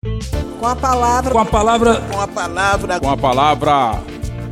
Com a palavra. Com a palavra. Com a palavra. Com a palavra.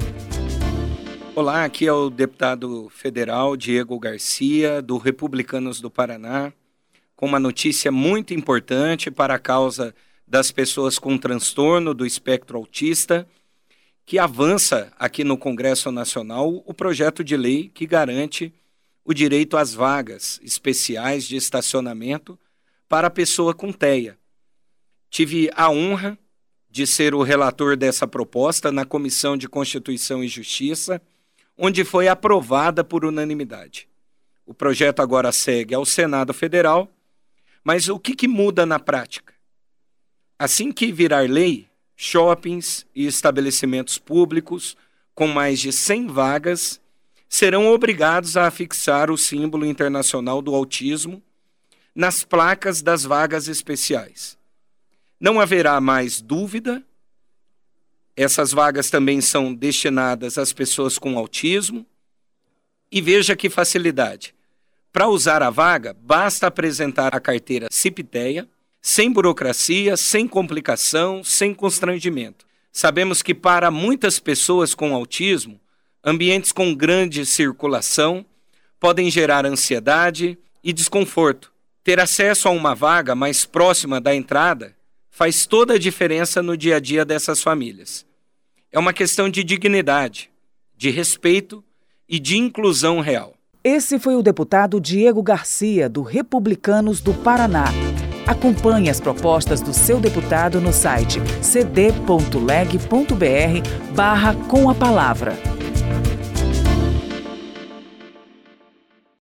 Olá, aqui é o deputado federal Diego Garcia, do Republicanos do Paraná, com uma notícia muito importante para a causa das pessoas com transtorno do espectro autista, que avança aqui no Congresso Nacional o projeto de lei que garante o direito às vagas especiais de estacionamento para a pessoa com TEA. Tive a honra de ser o relator dessa proposta na Comissão de Constituição e Justiça, onde foi aprovada por unanimidade. O projeto agora segue ao Senado Federal, mas o que muda na prática? Assim que virar lei, shoppings e estabelecimentos públicos com mais de 100 vagas serão obrigados a afixar o símbolo internacional do autismo nas placas das vagas especiais. Não haverá mais dúvida. Essas vagas também são destinadas às pessoas com autismo. E veja que facilidade. Para usar a vaga, basta apresentar a carteira CIP-TEA, sem burocracia, sem complicação, sem constrangimento. Sabemos que para muitas pessoas com autismo, ambientes com grande circulação podem gerar ansiedade e desconforto. Ter acesso a uma vaga mais próxima da entrada faz toda a diferença no dia a dia dessas famílias. É uma questão de dignidade, de respeito e de inclusão real. Esse foi o deputado Diego Garcia, do Republicanos do Paraná. Acompanhe as propostas do seu deputado no site cd.leg.br/com a palavra.